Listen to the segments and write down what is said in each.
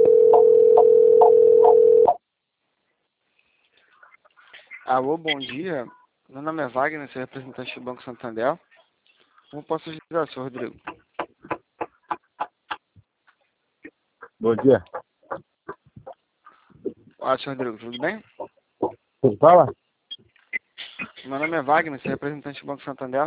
Alô, bom dia. Meu nome é Wagner, sou representante do Banco Santander. Como posso ajudar, senhor Rodrigo? Bom dia. Olá, senhor Rodrigo, tudo bem? Você fala? Meu nome é Wagner, sou representante do Banco Santander.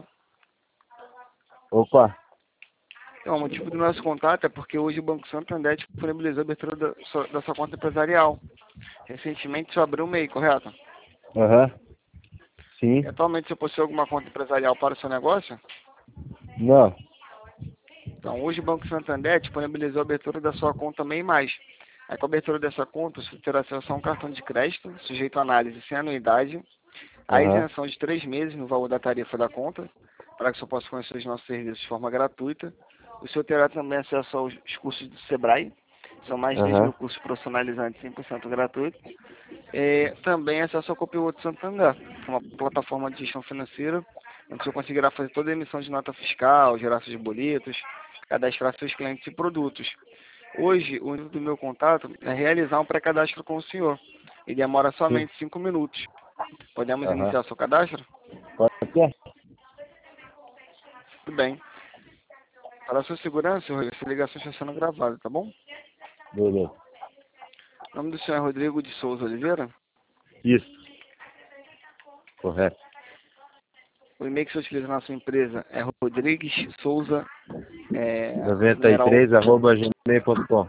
Opa. Então, o motivo do nosso contato é porque hoje o Banco Santander disponibilizou a abertura da sua conta empresarial. Recentemente, só abriu o MEI, correto? Aham. Sim. E atualmente, você possui alguma conta empresarial para o seu negócio? Não. Então, hoje o Banco Santander disponibilizou a abertura da sua conta MEI+. Com a abertura dessa conta, você terá acesso a um cartão de crédito, sujeito a análise sem anuidade, a Aham. isenção de 3 meses no valor da tarifa da conta, para que o senhor possa conhecer os nossos serviços de forma gratuita. O senhor terá também acesso aos cursos do Sebrae, são mais de 10 mil Aham. cursos profissionalizantes 100% gratuitos. E também acesso ao Copiloto Santander, que é uma plataforma de gestão financeira, onde o senhor conseguirá fazer toda a emissão de nota fiscal, gerar seus boletos, cadastrar seus clientes e produtos. Hoje, o intuito do meu contato é realizar um pré-cadastro com o senhor. E demora Sim. somente 5 minutos. Podemos Aham. iniciar o seu cadastro? Pode ser? Tudo bem. Para a sua segurança, senhor, essa ligação está sendo gravada, tá bom? Beleza. O nome do senhor é Rodrigo de Souza Oliveira. Isso. Correto. O e-mail que você utiliza na sua empresa é Rodrigues Souza, numeral, 93@gmail.com.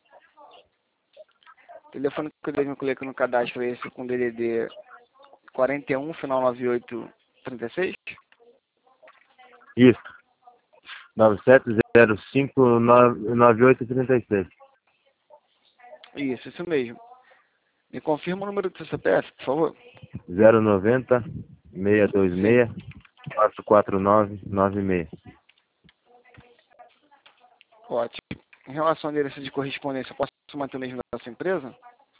o telefone que eu devo incluir aqui no cadastro é esse com DDD 41, final 9836. Isso. 97059836. Isso mesmo. Me confirma o número do seu CPF, por favor. 090 Sim. 626 44996. Ótimo. Em relação ao endereço de correspondência, eu posso manter o mesmo da sua empresa?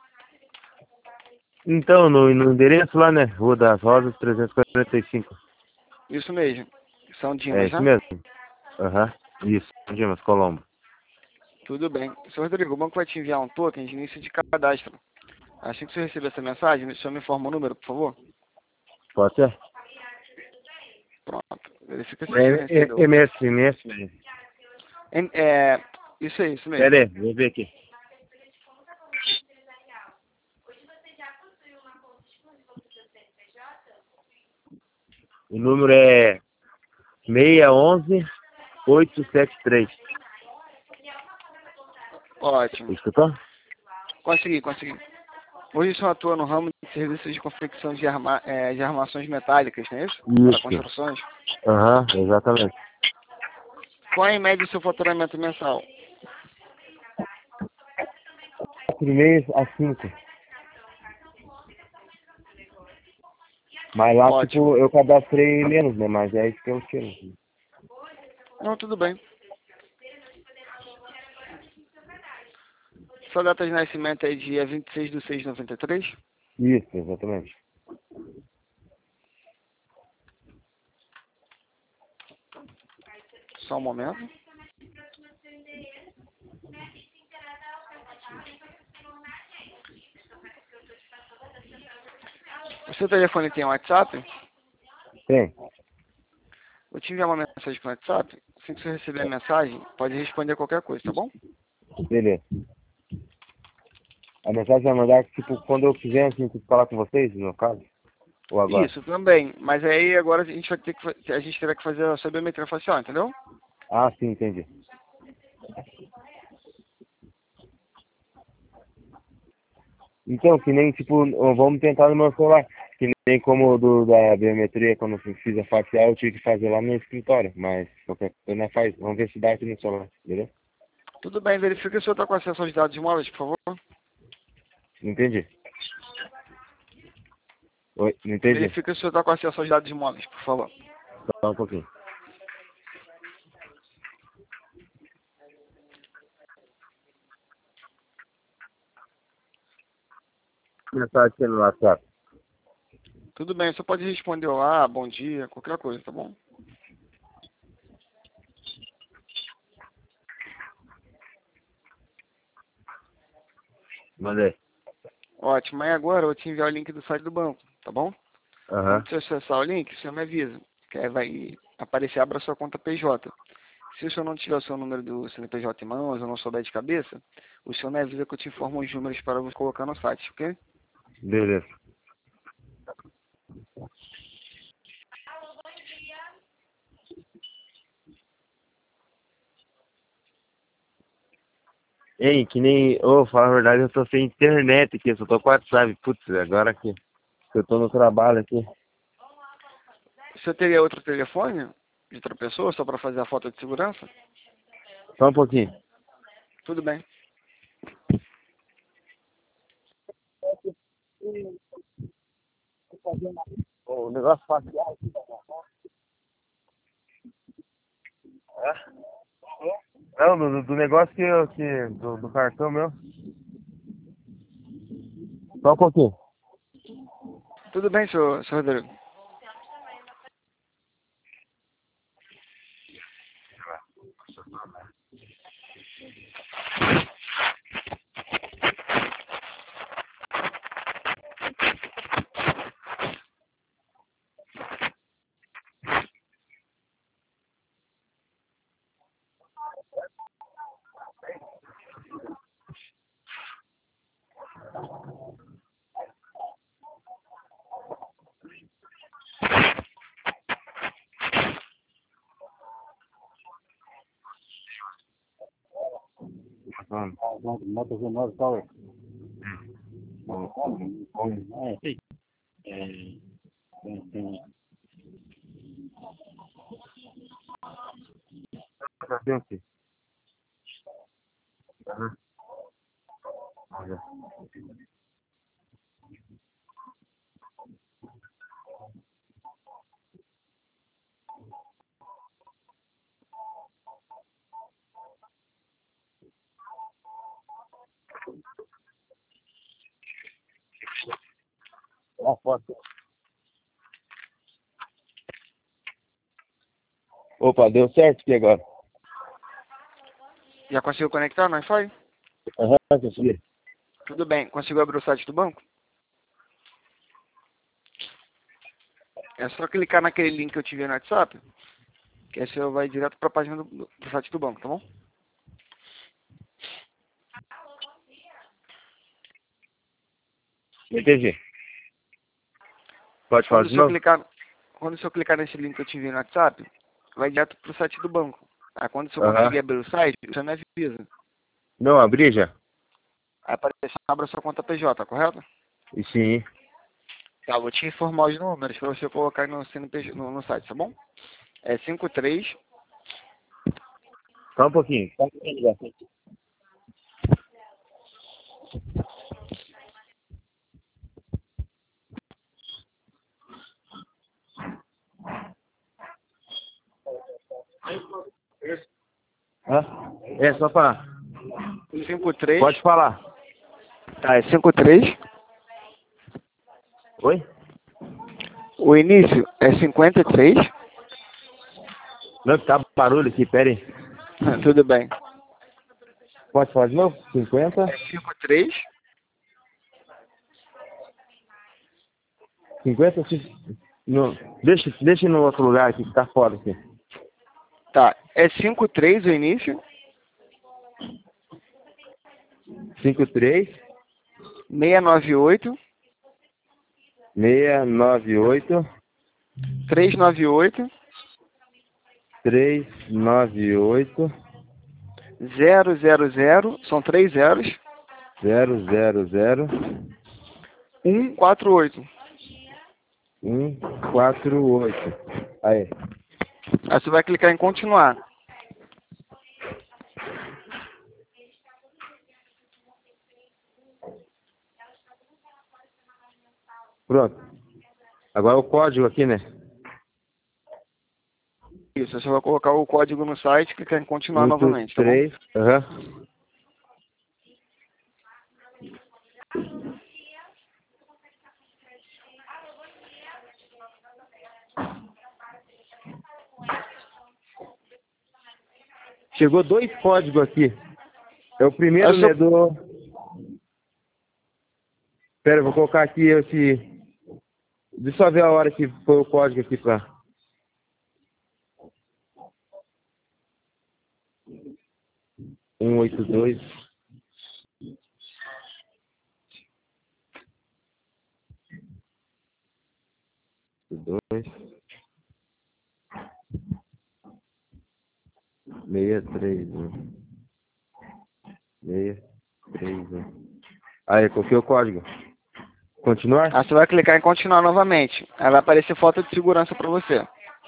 Então, no endereço lá, né? Rua das Rosas, 345. Isso mesmo. São É Dimas, isso né? mesmo? Aham. Isso. Dimas, Colombo. Tudo bem. Senhor Rodrigo, o banco vai te enviar um token de início de cadastro. Assim que você receber essa mensagem, o senhor me informa o número, por favor. Pode ser? Pronto. Verifica se o senhor recebeu. MS. Isso aí, isso mesmo. Pera aí, vou ver aqui. O número é 611873. Ótimo. Escutou? Consegui. Hoje o senhor atua no ramo de serviços de confecção de armações metálicas, não é isso? Para Isso. construções. Aham, exatamente. Qual é, em média, o seu faturamento mensal? 4,5 a 5. Mas lá, Ótimo. tipo, eu cadastrei menos, né? Mas é isso que eu tiro. Não, tudo bem. Sua data de nascimento é dia 26/6/93? Isso, exatamente. Só um momento. O seu telefone tem WhatsApp? Tem. Vou te enviar uma mensagem para o WhatsApp. Assim que você receber a mensagem, pode responder qualquer coisa, tá bom? Beleza. A mensagem vai mandar, tipo, quando eu quiser, assim, tipo, falar com vocês, no caso? Ou agora? Isso, também. Mas aí agora a gente vai ter que a gente terá que fazer a sua biometria facial, entendeu? Ah, sim, entendi. Então, que nem, tipo, vamos tentar no meu celular. Que nem como o da biometria, quando eu fiz a facial, eu tive que fazer lá no escritório. Mas qualquer coisa não faz. Vamos ver se dá aqui no celular, beleza? Tudo bem, verifica se o senhor está com acesso aos dados móveis, por favor. Não entendi. Oi, não entendi. Verifica se o senhor está com acesso aos dados móveis, por favor. Só um pouquinho. Mensagem aqui no WhatsApp. Tudo bem, você pode responder olá, bom dia, qualquer coisa, tá bom? Mandei. Ótimo, aí agora eu vou te enviar o link do site do banco, tá bom? Aham. Quando você acessar o link, você me avisa. Que aí vai aparecer, abra sua conta PJ. Se o senhor não tiver o seu número do CNPJ em mãos ou não souber de cabeça, o senhor me avisa que eu te informo os números para você colocar no site, ok? Beleza. Ei, que nem... Ô, fala a verdade, eu tô sem internet aqui, eu só tô com WhatsApp. Putz, agora que eu tô no trabalho aqui. Você teria outro telefone de outra pessoa só para fazer a foto de segurança? Só um pouquinho. Tudo bem. O negócio facial. Não, do negócio do cartão meu. Só um pouquinho. Tudo bem, senhor Rodrigo. Moto G9 Power. Sim. Cadê aqui? Aham. Ó a foto. Opa, deu certo aqui agora. Já conseguiu conectar no Wi-Fi? Aham, consegui. Tudo bem. Conseguiu abrir o site do banco? É só clicar naquele link que eu te enviei no WhatsApp, que aí você vai direto para a página do site do banco, tá bom? Entendi. Pode falar Quando o de senhor novo? clicar, quando o senhor clicar nesse link que eu te enviei no WhatsApp, vai direto para o site do banco. Aí quando o senhor Aham. conseguir abrir o site, você me avisa. Não, abri já? Aí aparece, abra sua conta PJ, correto? E sim. Tá, vou te informar os números para você colocar aí no, CNPJ, no site, tá bom? É 53. Só um pouquinho. Só um pouquinho. Hã? É, só falar. 53. Pode falar. Tá, é 53. Oi? O início é 53. Não, que tá barulho aqui, pera aí. Tudo bem. Pode falar de novo? 50? É 53. 50? Não, deixa no outro lugar aqui, que tá fora aqui. Tá, é 53 o início. 53 698 698 398 398 000, são 3 zeros, 000 148. 148. Aí. Aí você vai clicar em continuar. Pronto. Agora o código aqui, né? Isso, você vai colocar o código no site, clicar em continuar novamente, tá bom? 83. Aham. Chegou dois códigos aqui. É o primeiro, Aí né, do... Pera, eu vou colocar aqui esse... Deixa eu só ver a hora que foi o código aqui pra... Um 82. 2 631 631. Aí, coloquei o código. Continuar? Aí você vai clicar em continuar novamente. Aí vai aparecer foto de segurança para você.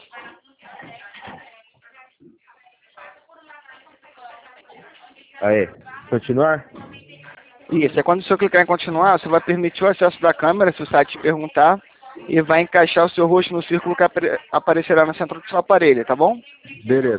Aí, continuar? Isso, é quando você clicar em continuar, você vai permitir o acesso da câmera, se o site te perguntar, e vai encaixar o seu rosto no círculo que aparecerá no centro do seu aparelho, tá bom? Beleza.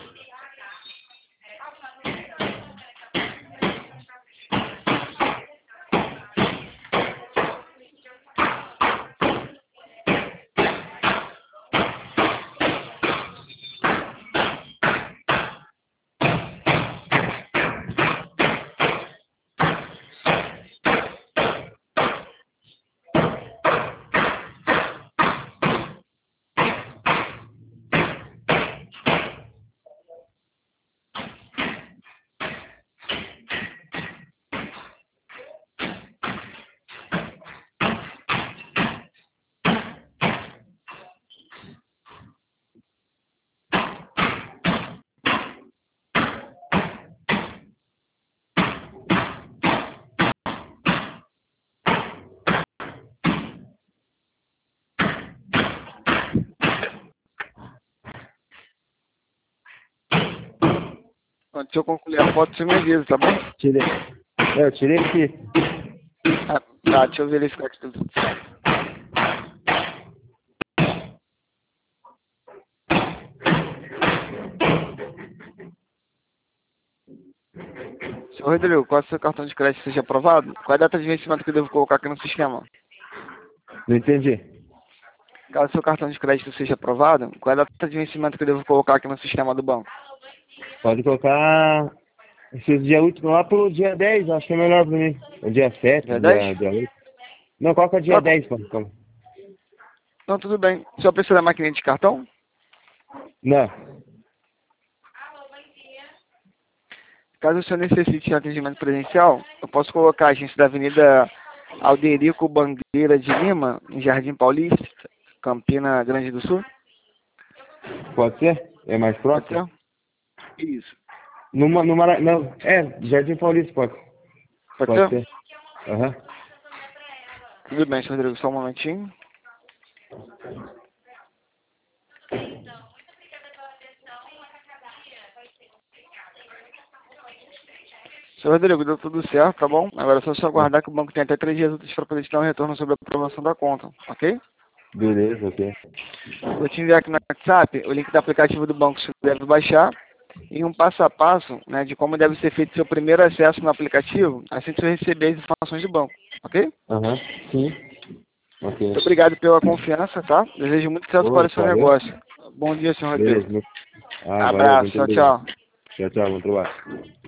Quando você concluir a foto, você me avisa, tá bom? Tirei. Eu tirei aqui. Ah, tá, deixa eu verificar que tudo certo. Seu Rodrigo, qual é o seu cartão de crédito seja aprovado? Qual é a data de vencimento que eu devo colocar aqui no sistema? Não entendi. Caso seu cartão de crédito seja aprovado, qual é a data de vencimento que eu devo colocar aqui no sistema do banco? Pode colocar esse dia último lá pro dia 10, acho que é melhor pra mim. O dia 7, Dia 10? dia 8. Não, coloca dia Tá. 10, pô. Não, tudo bem. O senhor precisa da maquininha de cartão? Não. Caso o senhor necessite de atendimento presencial, eu posso colocar a agência da Avenida Alderico Bandeira de Lima, em Jardim Paulista, Campina Grande do Sul? Pode ser? É mais Pode próximo? ser? Isso. Não, Jardim Paulista pode. Pode Pode ser? ser. Aham. Tudo bem, senhor Rodrigo, só um momentinho. Senhor Rodrigo, deu tudo certo, tá bom? Agora é só aguardar que o banco tem até 3 dias úteis para poder te dar um retorno sobre a aprovação da conta, ok? Beleza, ok. Vou te enviar aqui no WhatsApp o link do aplicativo do banco que você deve baixar e um passo a passo, né, de como deve ser feito seu primeiro acesso no aplicativo, assim que você receber as informações do banco, ok? Aham, sim. Ok. Muito obrigado pela confiança, tá? Desejo muito sucesso para o seu Valeu. negócio. Bom dia, senhor Rodrigo. Beleza. Valeu, Abraço, muito tchau, obrigado. tchau. Tchau, bom trabalho.